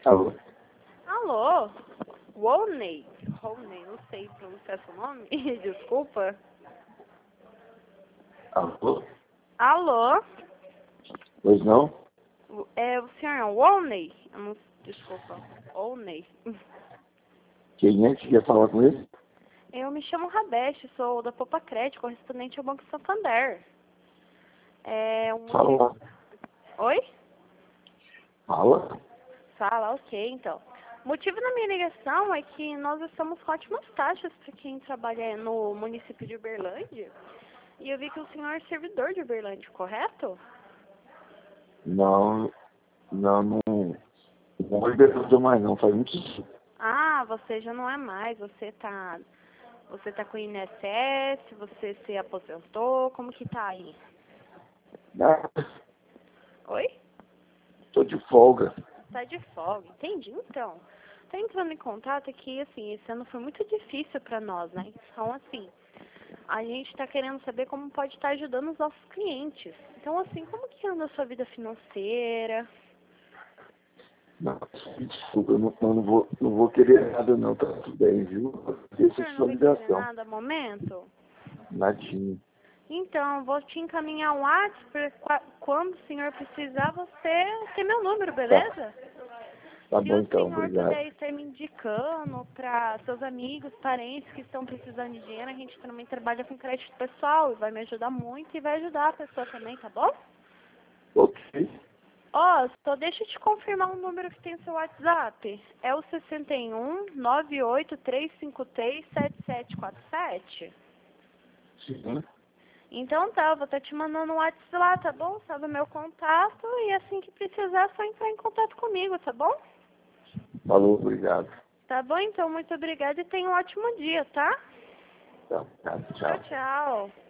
Alô? Alô? Wolney? Wolney, não sei pronunciar seu nome. Desculpa. Alô? Alô? Pois não? O senhor é o Wolney? Desculpa. Wolney. Quem é que quer falar com ele? Eu me chamo Rabeste, sou da Popa Crédito, correspondente ao Banco Santander. Fala. Oi? Fala. Fala, ok, então. O motivo da minha ligação é que nós estamos com ótimas taxas para quem trabalha no município de Uberlândia. E eu vi que o senhor é servidor de Uberlândia, correto? Não liberou mais não, faz muito tempo. Ah, você já não é mais, você tá com o INSS, você se aposentou, como que tá aí? Ah, Oi? tô de folga. Tá de folga, entendi, então. Tô entrando em contato que, assim, esse ano foi muito difícil pra nós, né? Então, assim, a gente tá querendo saber como pode estar ajudando os nossos clientes. Então, assim, como que anda a sua vida financeira? Não, desculpa, eu não vou querer nada não, tá tudo bem, viu? O Deixa a senhor não sua vai querer ligação. nada no momento? Nadinho. Então, vou te encaminhar um WhatsApp para quando o senhor precisar, você ter meu número, Tá, beleza? tá Se bom o então, senhor obrigado. puder estar me indicando para seus amigos, parentes que estão precisando de dinheiro, a gente também trabalha com crédito pessoal e vai me ajudar muito e vai ajudar a pessoa também, tá bom? Ok. Ó, só deixa eu te confirmar o número que tem no seu WhatsApp. É o 61 98353 7747. Sim. Então tá, eu vou estar te mandando um WhatsApp lá, tá bom? Sabe o meu contato e assim que precisar é só entrar em contato comigo, tá bom? Falou, obrigado. Tá bom, então, muito obrigada e tenha um ótimo dia, tá? Tá, Tchau, tchau. tchau.